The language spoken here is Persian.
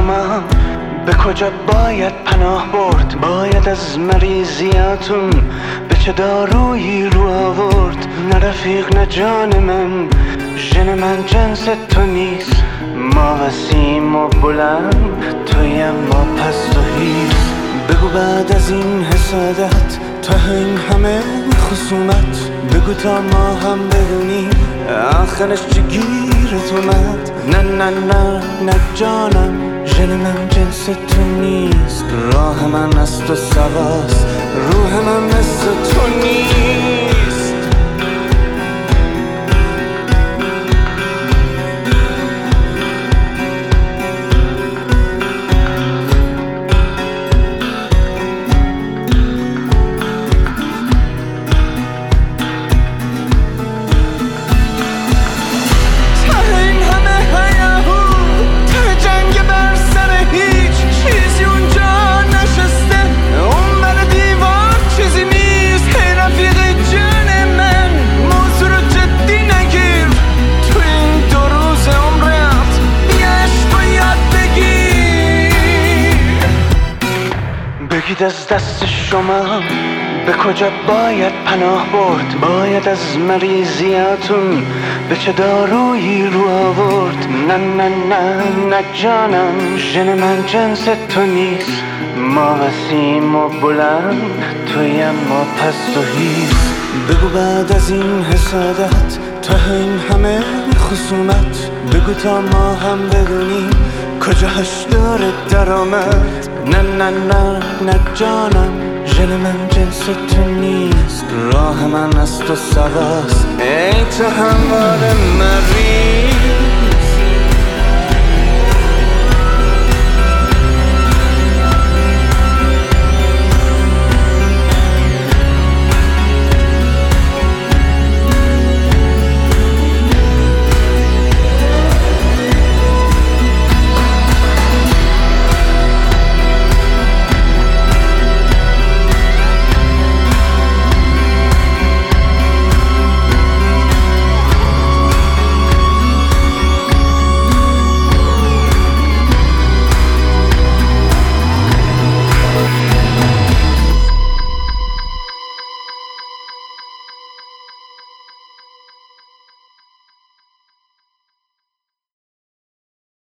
شما به کجا باید پناه برد؟ باید از مریضیاتون به چه دارویی رو آورد؟ نه رفیق نه جان من، ژن من جنس تو نیست. ما وسیم و بلند، تویم ما پست و هیست. بگو بعد از این حسادت، تا این همه خصومت، بگو تا ما هم بدونیم آخرش چی گیرت اومد. نه نه نه نه جانم، ژن من جنس تو نیست. راه من از تو سواست، روح من مثل تو نیست. بگید از دست شما به کجا باید پناه برد؟ باید از مریضیاتون به چه دارویی رو آورد؟ نه نه نه نه جانم، ژن من جنس تو نیست. ما وسیم و بلند، تویم ما پست و هیست. بگو بعد از این حسادت، تا این همه خصومت، بگو تا ما هم بدونیم کجاش داره درآمد. نه نه نه نه جانم، ژن من جنس تو نیست. راه من از تو سواست، ای تو همواره مریض.